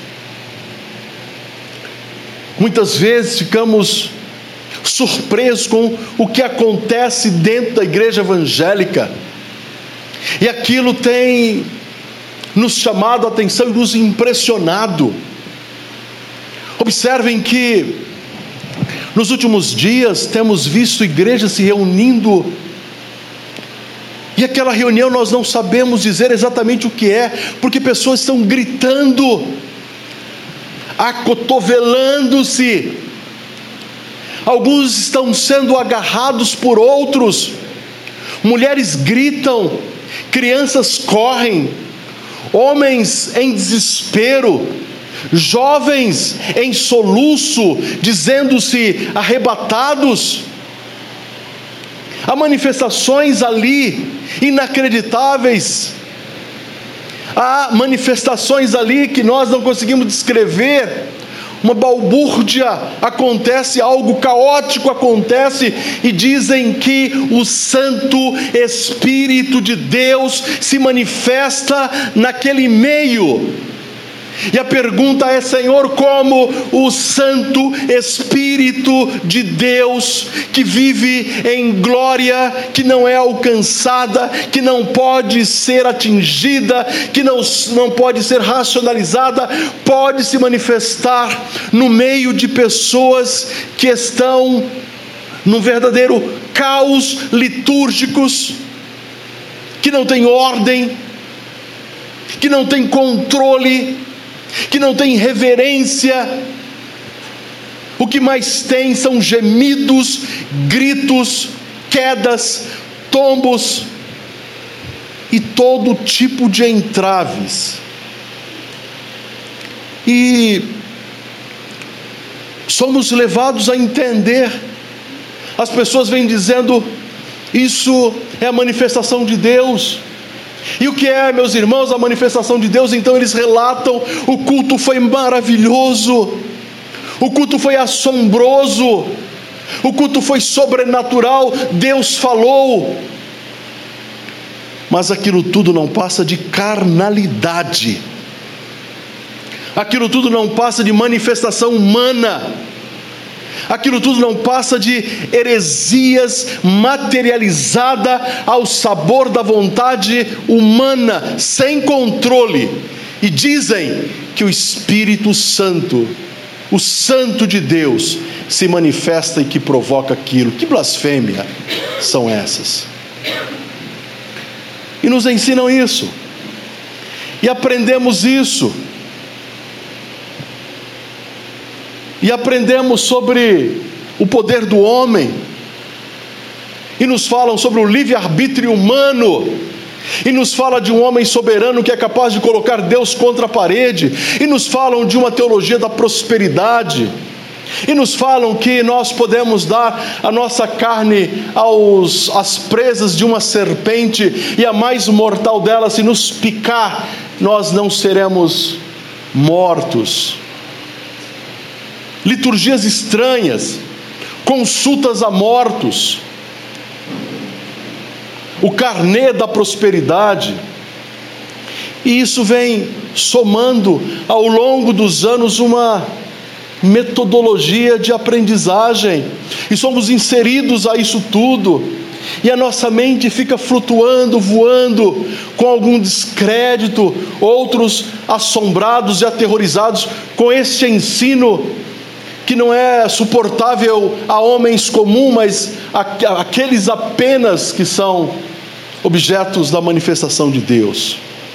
Muitas vezes ficamos surpresos com o que acontece dentro da igreja evangélica, e aquilo tem nos chamado a atenção e nos impressionado. Observem que nos últimos dias temos visto igrejas se reunindo, e aquela reunião nós não sabemos dizer exatamente o que é, porque pessoas estão gritando, acotovelando-se, alguns estão sendo agarrados por outros, mulheres gritam, crianças correm, homens em desespero, jovens em soluço, dizendo-se arrebatados. Há manifestações ali inacreditáveis, há manifestações ali que nós não conseguimos descrever. Uma balbúrdia acontece, algo caótico acontece, e dizem que o Santo Espírito de Deus se manifesta naquele meio. E a pergunta é: Senhor, como o Santo Espírito de Deus, que vive em glória, que não é alcançada, que não pode ser atingida, que não, não pode ser racionalizada, pode se manifestar no meio de pessoas que estão num verdadeiro caos litúrgicos, que não tem ordem, que não tem controle, que não tem reverência? O que mais tem são gemidos, gritos, quedas, tombos e todo tipo de entraves. E somos levados a entender, as pessoas vêm dizendo: isso é a manifestação de Deus. E o que é, meus irmãos, a manifestação de Deus? Então eles relatam: o culto foi maravilhoso, o culto foi assombroso, o culto foi sobrenatural, Deus falou. Mas aquilo tudo não passa de carnalidade, aquilo tudo não passa de manifestação humana, aquilo tudo não passa de heresias materializada ao sabor da vontade humana, sem controle. E dizem que o Espírito Santo, o Santo de Deus, se manifesta e que provoca aquilo. Que blasfêmia são essas? E nos ensinam isso, e aprendemos isso, e aprendemos sobre o poder do homem, e nos falam sobre o livre-arbítrio humano, e nos fala de um homem soberano que é capaz de colocar Deus contra a parede, e nos falam de uma teologia da prosperidade, e nos falam que nós podemos dar a nossa carne aos, às presas de uma serpente, e a mais mortal delas, se nos picar, nós não seremos mortos. Liturgias estranhas, consultas a mortos, o carnê da prosperidade, e isso vem somando ao longo dos anos uma metodologia de aprendizagem, e somos inseridos a isso tudo, e a nossa mente fica flutuando, voando, com algum descrédito, outros assombrados e aterrorizados com este ensino que não é suportável a homens comuns, mas a, aqueles apenas que são objetos da manifestação de Deus.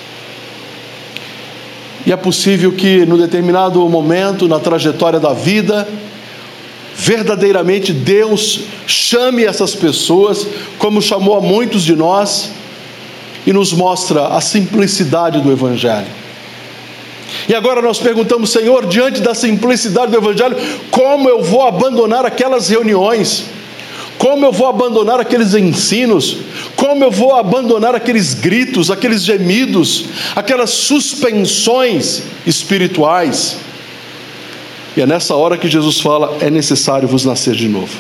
E é possível que, num determinado momento, na trajetória da vida, verdadeiramente Deus chame essas pessoas, como chamou a muitos de nós, e nos mostra a simplicidade do Evangelho. E agora nós perguntamos: Senhor, diante da simplicidade do Evangelho, como eu vou abandonar aquelas reuniões? Como eu vou abandonar aqueles ensinos? Como eu vou abandonar aqueles gritos, aqueles gemidos, aquelas suspensões espirituais? E é nessa hora que Jesus fala: é necessário vos nascer de novo.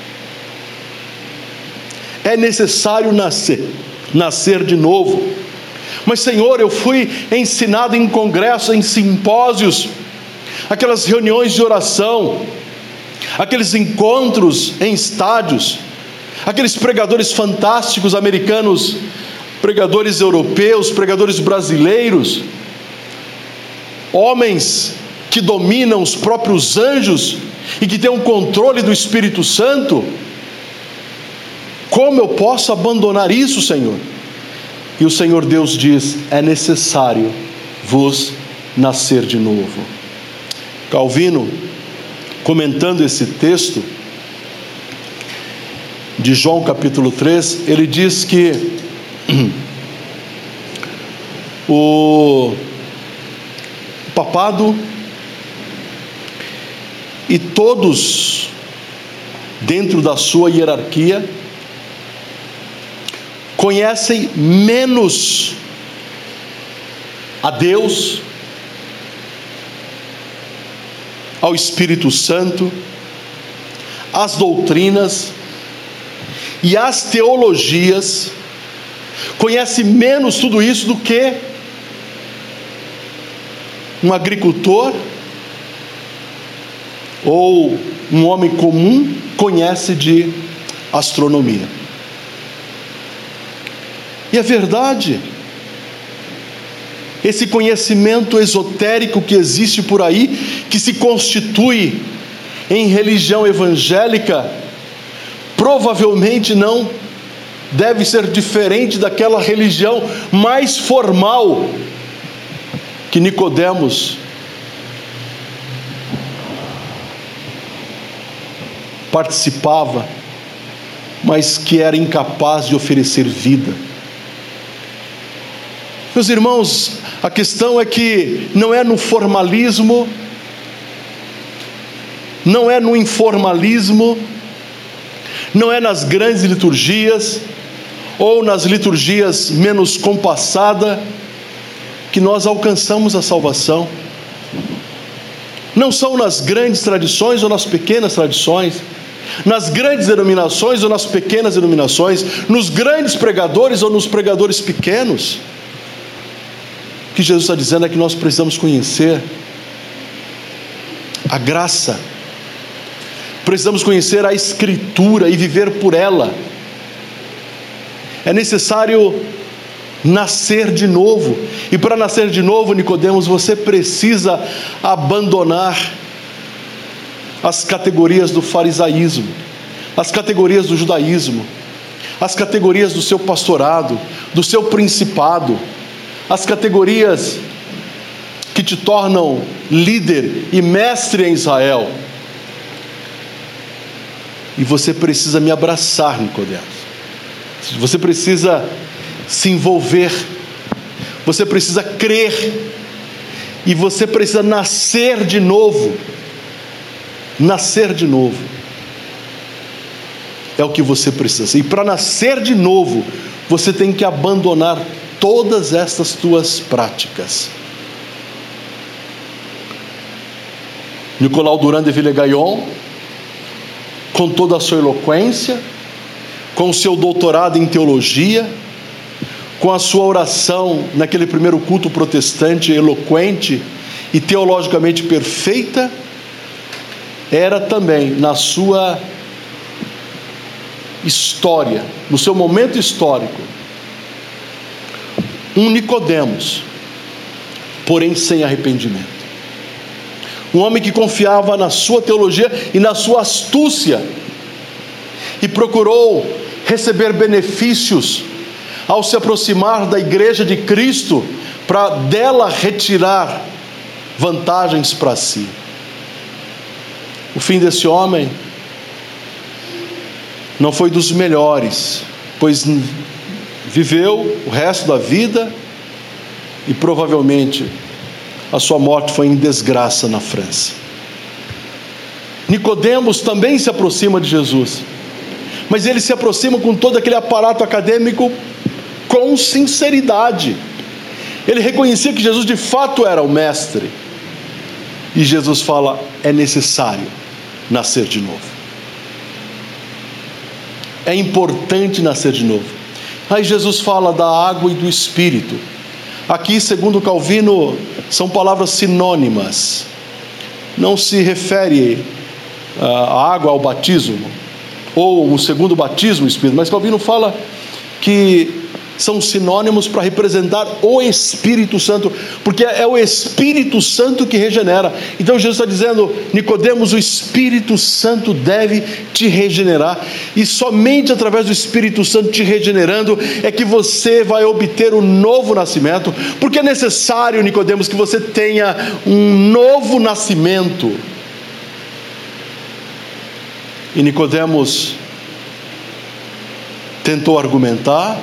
É necessário nascer, nascer de novo. Mas, Senhor, eu fui ensinado em congressos, em simpósios, aquelas reuniões de oração, aqueles encontros em estádios, aqueles pregadores fantásticos americanos, pregadores europeus, pregadores brasileiros, homens que dominam os próprios anjos e que têm um controle do Espírito Santo. Como eu posso abandonar isso, Senhor? E o Senhor Deus diz: é necessário vos nascer de novo. Calvino, comentando esse texto de João capítulo três, ele diz que o papado e todos dentro da sua hierarquia conhecem menos a Deus, ao Espírito Santo, as doutrinas e as teologias, conhece menos tudo isso do que um agricultor ou um homem comum conhece de astronomia. E é verdade, esse conhecimento esotérico que existe por aí, que se constitui em religião evangélica, provavelmente não deve ser diferente daquela religião mais formal que Nicodemos participava, mas que era incapaz de oferecer vida. Meus irmãos, a questão é que não é no formalismo, não é no informalismo, não é nas grandes liturgias ou nas liturgias menos compassadas que nós alcançamos a salvação. Não são nas grandes tradições ou nas pequenas tradições, nas grandes denominações ou nas pequenas denominações, nos grandes pregadores ou nos pregadores pequenos. O que Jesus está dizendo é que nós precisamos conhecer a graça, precisamos conhecer a Escritura e viver por ela. É necessário nascer de novo, e para nascer de novo, Nicodemos, você precisa abandonar as categorias do farisaísmo, as categorias do judaísmo, as categorias do seu pastorado, do seu principado, as categorias que te tornam líder e mestre em Israel. E você precisa me abraçar, Nicodemos. Você precisa se envolver, você precisa crer, e você precisa nascer de novo. Nascer de novo é o que você precisa. E para nascer de novo, você tem que abandonar todas estas tuas práticas. Nicolau Durand de Villegagnon, com toda a sua eloquência, com o seu doutorado em teologia, com a sua oração naquele primeiro culto protestante eloquente e teologicamente perfeita, era também na sua história, no seu momento histórico, um Nicodemos, porém sem arrependimento. Um homem que confiava na sua teologia e na sua astúcia, e procurou receber benefícios ao se aproximar da igreja de Cristo, para dela retirar vantagens para si. O fim desse homem não foi dos melhores, pois viveu o resto da vida e provavelmente a sua morte foi em desgraça na França. Nicodemos também se aproxima de Jesus, mas ele se aproxima com todo aquele aparato acadêmico com sinceridade. Ele reconhecia que Jesus de fato era o mestre, e Jesus fala: é necessário nascer de novo, é importante nascer de novo. Aí Jesus fala da água e do Espírito. Aqui, segundo Calvino, são palavras sinônimas, não se refere a água ao batismo, ou o segundo batismo, o Espírito, mas Calvino fala que são sinônimos para representar o Espírito Santo, porque é o Espírito Santo que regenera. Então Jesus está dizendo: Nicodemos, o Espírito Santo deve te regenerar, e somente através do Espírito Santo te regenerando é que você vai obter o novo nascimento, porque é necessário, Nicodemos, que você tenha um novo nascimento. E Nicodemos tentou argumentar,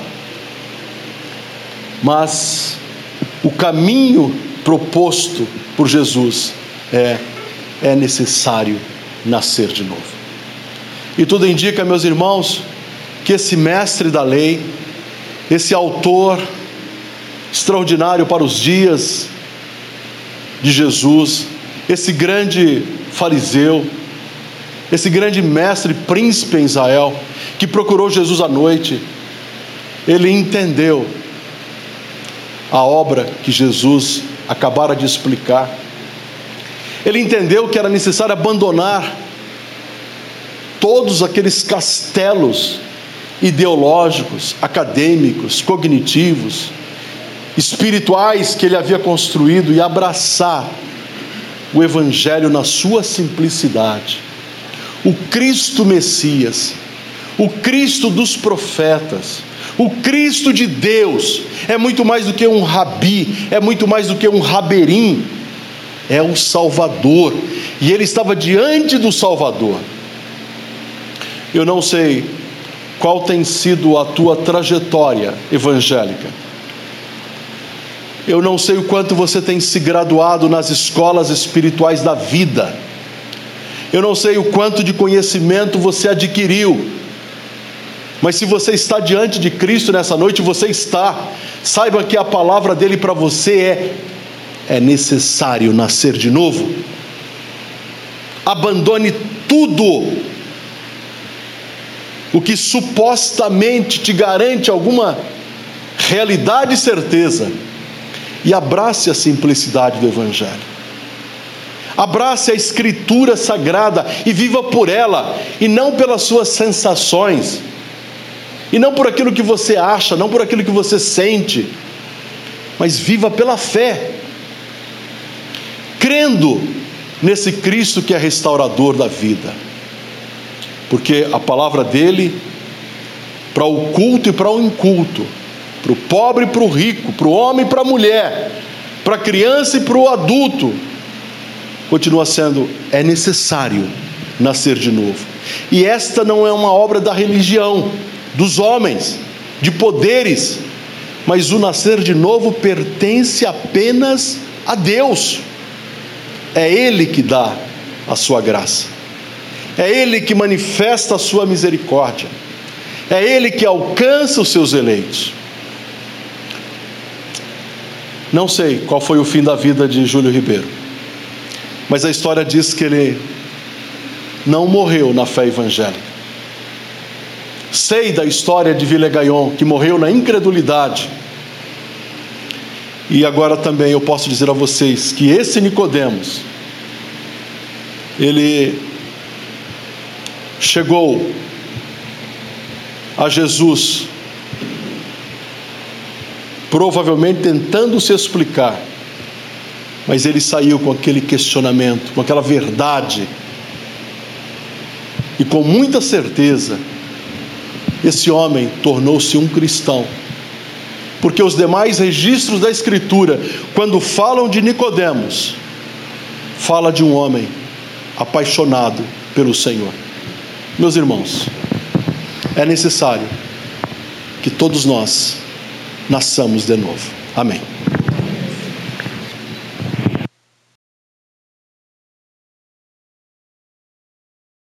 mas o caminho proposto por Jesus é, é necessário nascer de novo. E tudo indica, meus irmãos, que esse mestre da lei, esse autor extraordinário para os dias de Jesus, esse grande fariseu, esse grande mestre, príncipe em Israel, que procurou Jesus à noite, ele entendeu a obra que Jesus acabara de explicar. Ele entendeu que era necessário abandonar todos aqueles castelos ideológicos, acadêmicos, cognitivos, espirituais que ele havia construído, e abraçar o Evangelho na sua simplicidade. O Cristo Messias, o Cristo dos profetas, o Cristo de Deus é muito mais do que um rabi, é muito mais do que um raberim, é o Salvador, e ele estava diante do Salvador. Eu não sei qual tem sido a tua trajetória evangélica, eu não sei o quanto você tem se graduado nas escolas espirituais da vida, eu não sei o quanto de conhecimento você adquiriu, mas se você está diante de Cristo nessa noite, você está, saiba que a palavra dele para você é: é necessário nascer de novo. Abandone tudo o que supostamente te garante alguma realidade e certeza, e abrace a simplicidade do Evangelho. Abrace a Escritura Sagrada e viva por ela, e não pelas suas sensações, e não por aquilo que você acha, não por aquilo que você sente, mas viva pela fé, crendo nesse Cristo que é restaurador da vida, porque a palavra dele, para o culto e para o inculto, para o pobre e para o rico, para o homem e para a mulher, para a criança e para o adulto, continua sendo: é necessário nascer de novo. E esta não é uma obra da religião, dos homens, de poderes. mas o nascer de novo pertence apenas a Deus. É Ele que dá a sua graça, é Ele que manifesta a sua misericórdia, é Ele que alcança os seus eleitos. Não sei qual foi o fim da vida de Júlio Ribeiro, mas a história diz que ele não morreu na fé evangélica. Sei da história de Villegagnon, que morreu na incredulidade. E agora também eu posso dizer a vocês que esse Nicodemos, ele chegou a Jesus, provavelmente tentando se explicar, mas ele saiu com aquele questionamento, com aquela verdade, e com muita certeza, esse homem tornou-se um cristão, porque os demais registros da Escritura, quando falam de Nicodemos, fala de um homem apaixonado pelo Senhor. Meus irmãos, é necessário que todos nós nasçamos de novo. Amém.